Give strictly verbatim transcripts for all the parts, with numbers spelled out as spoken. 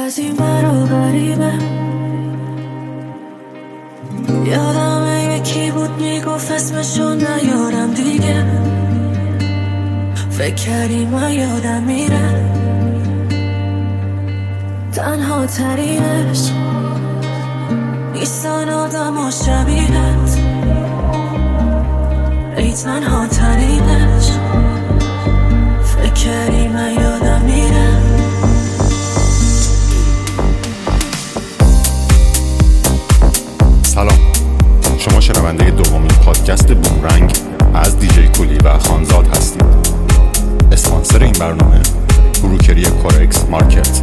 بعضی مرا غریبه یادم یکی بود میگفت اسمشو نیارم دیگه، فکر کردی من یادم میره تنها ترینش نیستن آدم و شبیهت، ای تنها ترینش فکر کردی من یادم میره. سلام، شما شنونده دومین پادکست بومرنگ از دیجی کولی و خانزاد هستید. اسپانسر این برنامه بروکری کورکس مارکت.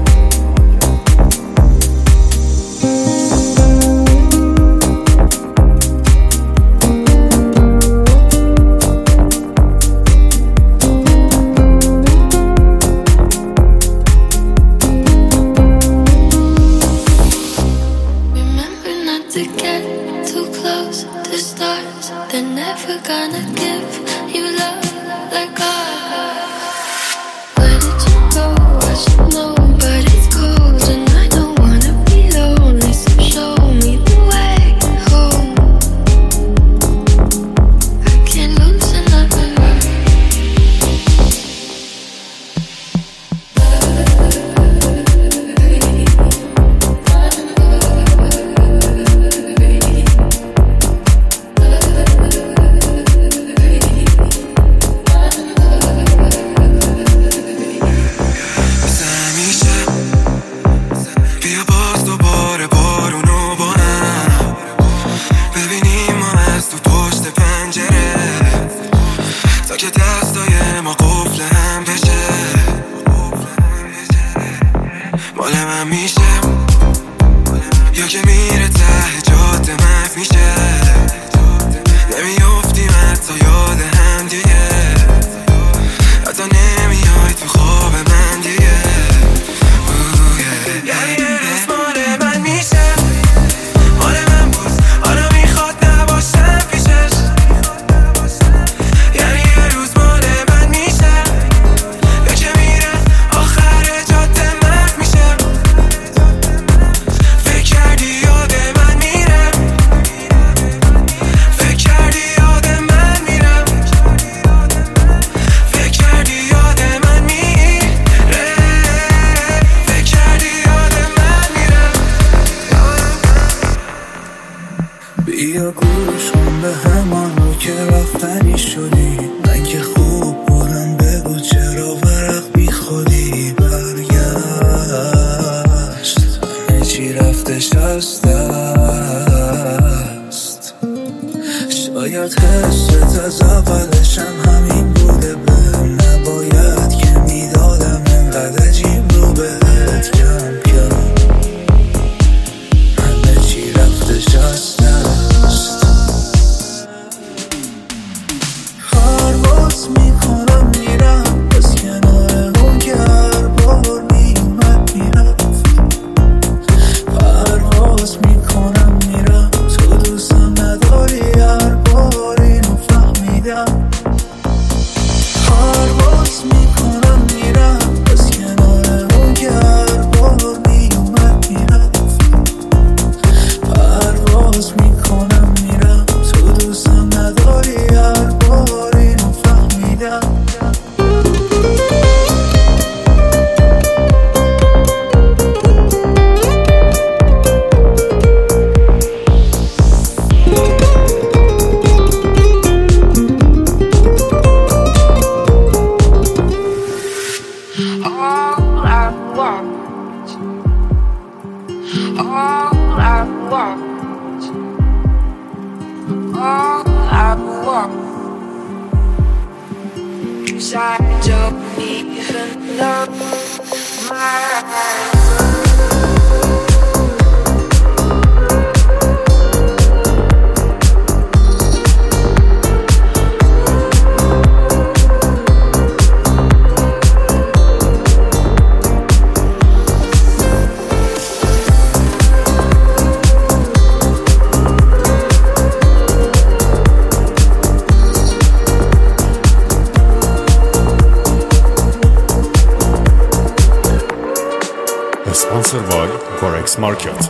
Sponsored by Corex Market.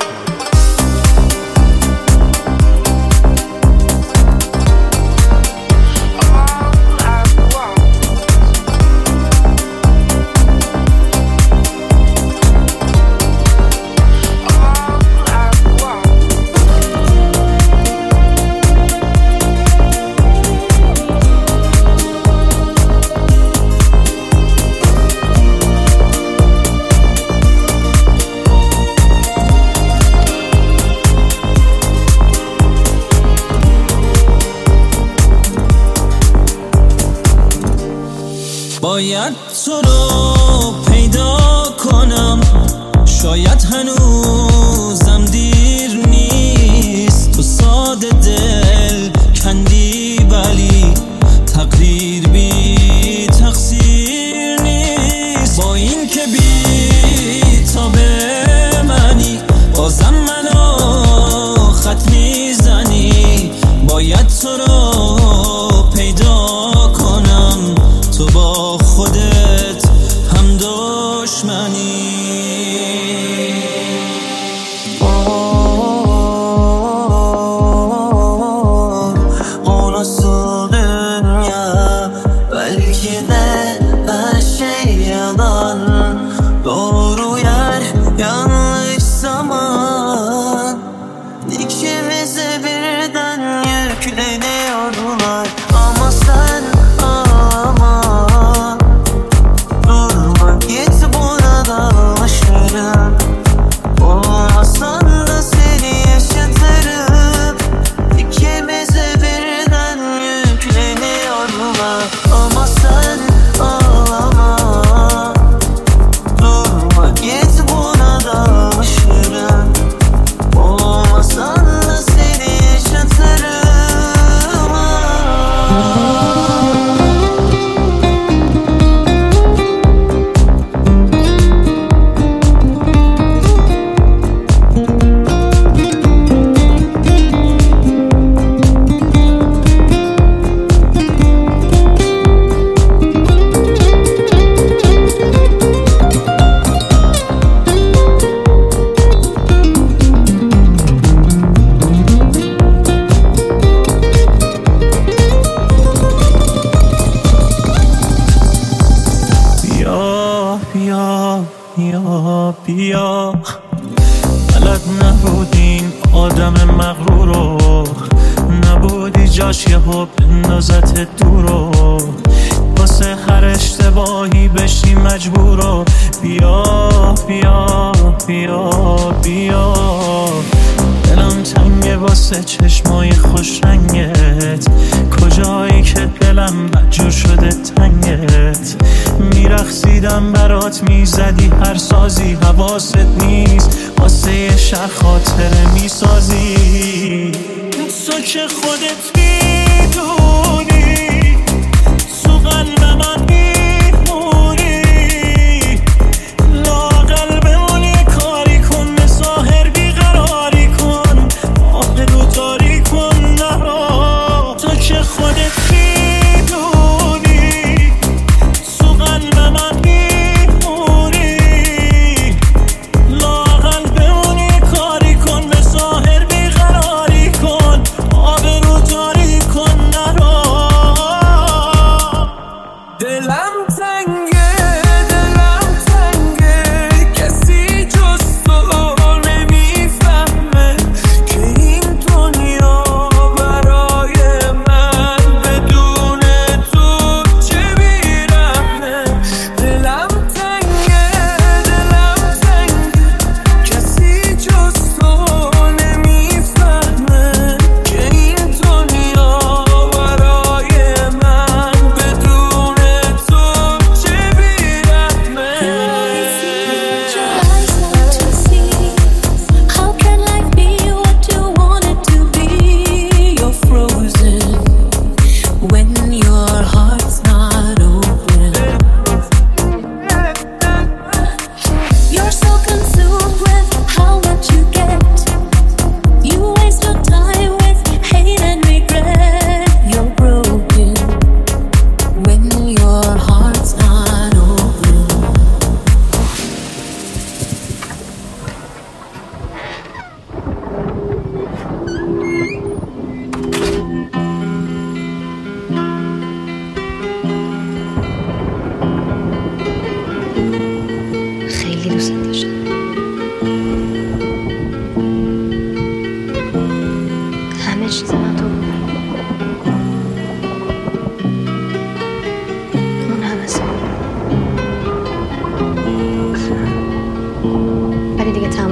باید تو رو پیدا کنم، شاید هنوزم دیر نیست. تو ساده دل کندی ولی تقدیر بی تقصیر نیست. با این که بی تا به منی بازم منو خط میزنی. باید تو رو پیدا کنم، تو با خودت هم دشمنی. اونو سودun belki de her şey yalan. Doğru yer yanlış zaman, İkimize birden yükleniyorlar. Ama sen ağlama, durma git burada alışırım. Olmasan da seni yaşatırım. İkimize birden yükleniyorlar. Ama sen ağlama, durma git burada alışırım. Olmasan da seni yaşatırım. بیا بیا بیا بلد نبودین آدم مغرورو، نبودی جاش یه ها بندازت دورو. واسه هر اشتباهی بشی مجبورو. بیا بیا بیا بیا دلم تنگه واسه چشمای خوش رنگت. کجایی که دلم بدجور شده تنگت. میرقصیدم برات میزدی هر سازی، حواست نیست واسه یه شهر خاطره میسازی. تو که خودت میدونی تو قلب من میمونی. لااقل بمون یه کاری کن، به ظاهر بیقراری کن، آبرو داری کن نرا. تو که خودت میدونی تو قلب من میمونی. لااقل بمون یه کاری کن، به ظاهر بیقراری کن، آبرو داری کن نرا.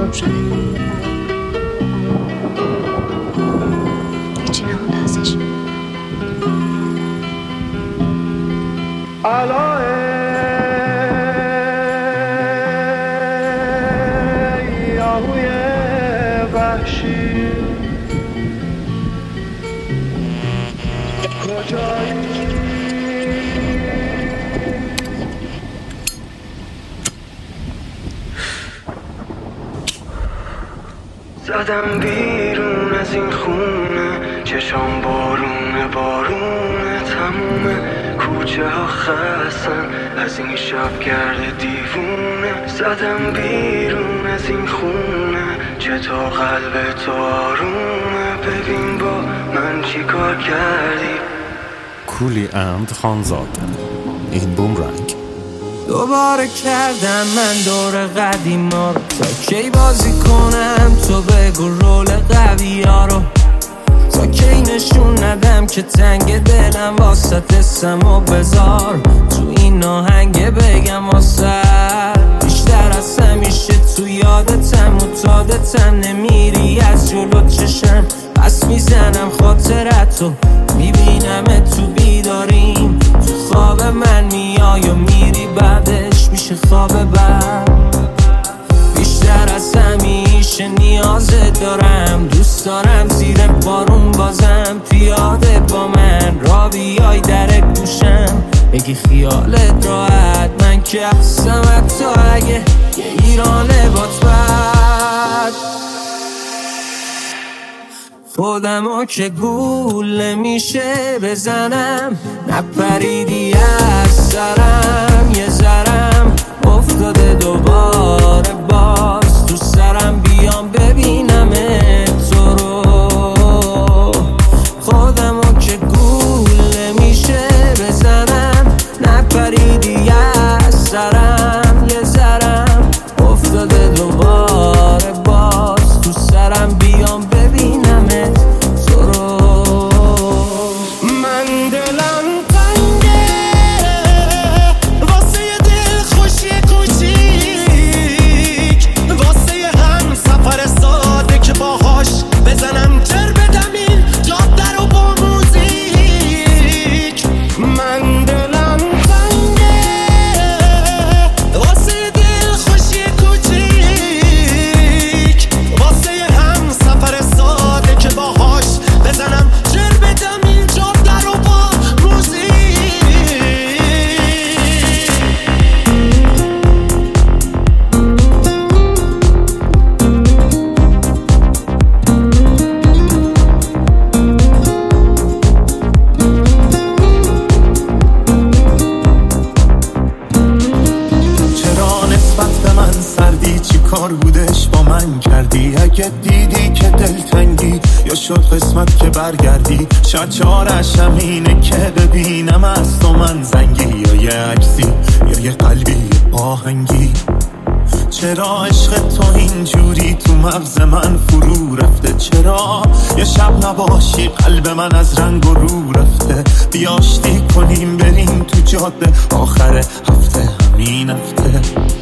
تمام شده. هیچی نمونده ازش. یاهوی وحشی کجایی زدم بیرون از این خونه، چشام بارونه بارونه، تمومه کوچه ها خستن از این شب گرد دیوونه. زدم بیرون از این خونه، چطور قلب تو آرومه، ببین با من چی کار کردی. کولی اند خانزاد، این بومرنگ. دوباره کردم من دور قدیما رو، تا کی بازی کنم تو بگو رول قوی ها رو، تا کی نشون ندم که تنگ دلم واسه سم و بذار تو این آهنگ بگم واسه بیشتر از همیشه تو یادتم متادتم، نمیری از جلو چشم پس میزنم خاطرتو، میبینم تو بیداریم تو خواب من میای و میری بعدش میشه خواب بد. بیشتر از همیشه نیازت دارم، دوست دارم زیر بارون بازم پیاده با من را بیای در گوشم بگی خیالت راحت، من که هستم حتی اگه یه ایرانه بات بد. خودمو که گول میشه بزنم، نپریدی از سرم یه ذرم افتاده دوباره باز تو سرم، بیام ببینم تو رو. خودمو که گول میشه بزنم، نپریدی از سرم یه ذرم افتاده دوباره باز تو سرم، بیام ببینم تو رو. من دلم تنگه واسه یه دل خوشی کوچیک، واسه یه هم سفر ساده که باهاش بزنم جر بدم این جاده رو با موزیک. من دلم تنگه واسه یه دل خوشی کوچیک، واسه یه هم سفر ساده که باهاش بزنم جر بدم این جاده رو با موزیک. چرا نسبت به من سردی، چی کار بودش با من کردی؟ اگه دیدی که دلتنگی یا شد قسمت که برگردی، شاید چارش همینه که ببینم از تو من زنگی، یا یه عکسی یا یه قلبی آهنگی. چرا عشق تو اینجوری تو مغز من فرو رفته؟ چرا یه شب نباشی قلب من از رنگ و رو رفته؟ بیاشتی کنیم بریم تو جاده آخر هفته، همین هفته.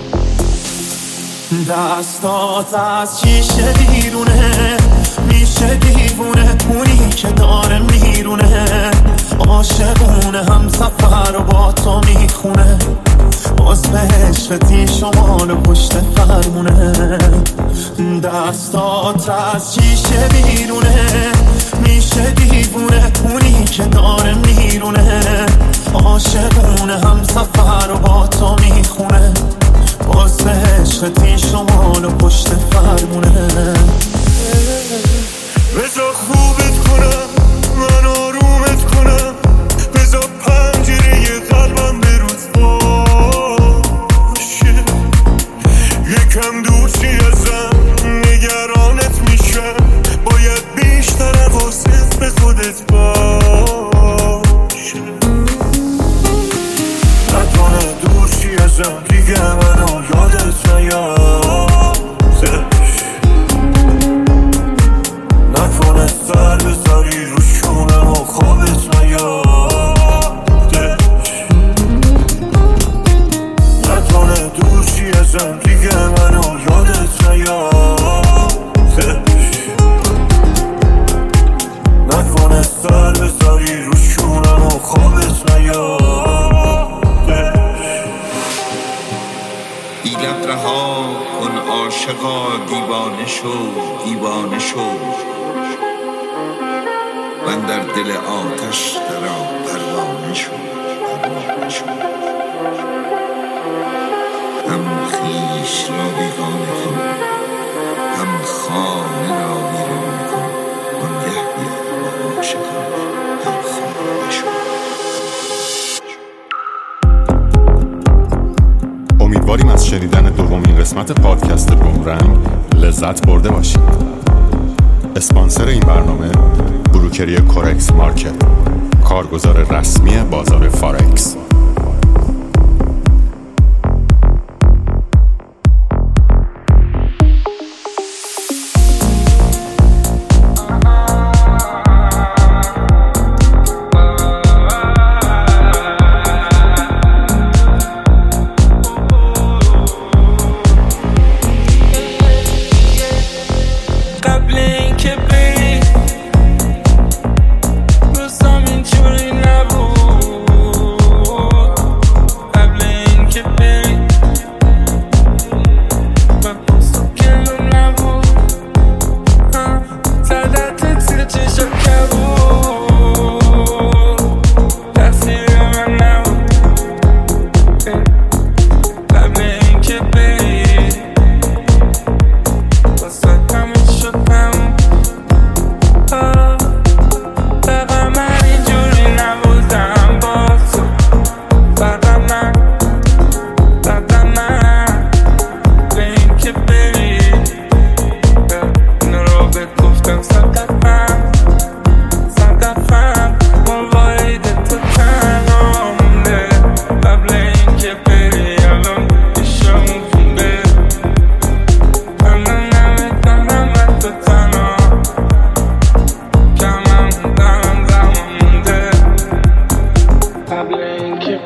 دستات از شیشه بیرونه میشه دیوونه، اونی که داره میرونه عاشقونه، هم سفر رو با تو میخونه، باز به عشقتی شمال و پشت فرمونه. دستات از شیشه بیرونه میشه دیوونه، اونی که داره میرونه عاشقونه، هم سفر رو با تو میخونه، باز به عشقتی شمال و پشت فرمونه. بذار خوبت کنم من آرومت کنم، بذار پنجره قلبم به روز باشه، یکم دور چی ازم نگرانت میشم، باید بیشتر حواست به خودت باشه. نکنه دور چی ازم دیگه منو یادت نیادش، نکنه سر بذاری رو شونم و خوابت نیادش، نکنه دور چی ازم دیگه منو یادت نیادش. حیلت رها کن عاشقا، دیوانه شو دیوانه شو. من در دل آتش درآ پروانه شو پروانه شو. هم خویش را بیگانه کن، هم خانه را ویرانه کن. آنگه بیا با عاشقان هم خانه شو. امیدواریم از شنیدن دومین قسمت پادکست بومرنگ لذت برده باشید. اسپانسر این برنامه بروکری کورکس مارکت، کارگزار رسمی بازار فارکس.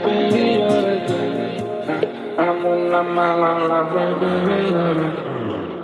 I'm